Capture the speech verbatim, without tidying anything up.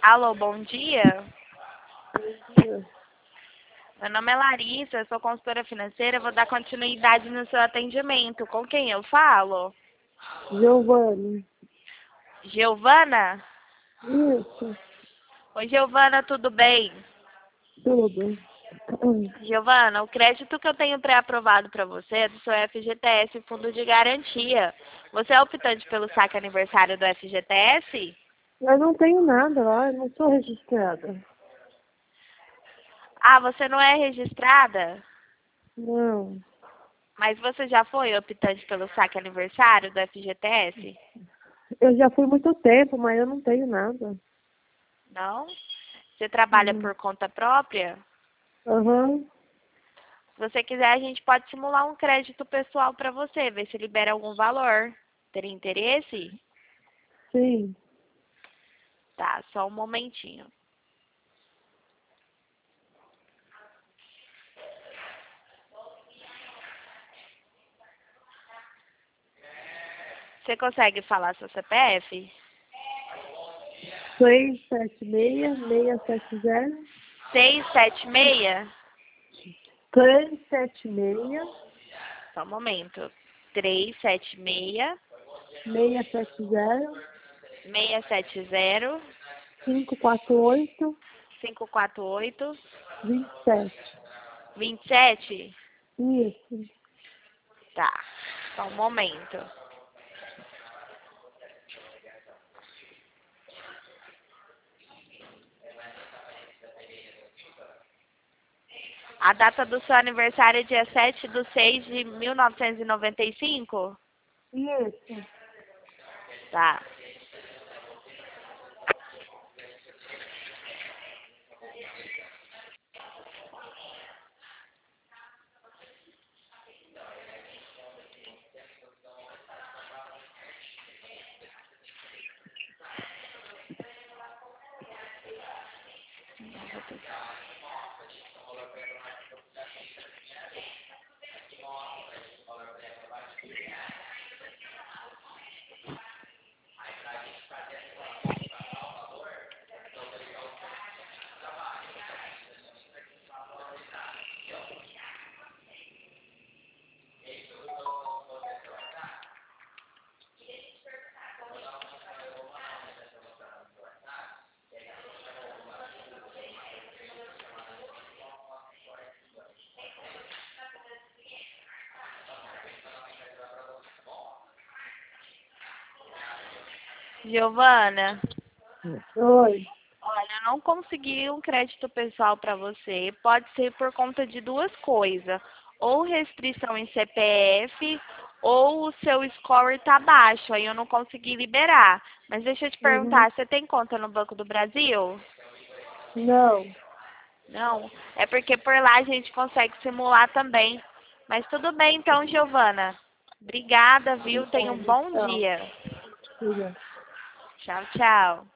Alô, bom dia. Dia. Meu nome é Larissa, eu sou consultora financeira, vou dar continuidade no seu atendimento. Com quem eu falo? Giovanni. Giovana? Isso, Oi, Giovana, tudo bem? tudo. Giovana, o crédito que eu tenho pré-aprovado para você é do seu F G T S, Fundo de Garantia. Você é optante pelo saque aniversário do F G T S? Eu não tenho nada lá, eu não sou registrada. Ah, você não é registrada? Não. Mas você já foi optante pelo saque aniversário do F G T S? Eu já fui muito tempo, mas eu não tenho nada. Não? Você trabalha Uhum. por conta própria? Aham. Se você quiser, a gente pode simular um crédito pessoal para você, ver se libera algum valor. Teria interesse? Sim. Tá, só um momentinho. Você consegue falar seu C P F? seis sete seis, seis sete zero. seis sete seis? três sete seis, Só um momento. três sete seis, seis sete zero, seis sete zero, cinco quatro oito, cinco quatro oito, dois sete. dois sete? Isso. Tá, só um momento. A data do seu aniversário é dia sete de seis de mil novecentos e noventa e cinco? Isso. Tá. Giovana, Oi. olha, eu não consegui um crédito pessoal para você. Pode ser por conta de duas coisas. Ou restrição em C P F, ou o seu score está baixo. Aí eu não consegui liberar. Mas deixa eu te Uhum. perguntar, você tem conta no Banco do Brasil? Não. Não. É porque por lá a gente consegue simular também. Mas tudo bem então, Giovana. Obrigada, viu? Tenha um Obrigada. bom Tchau. dia. Obrigada. Tchau, tchau.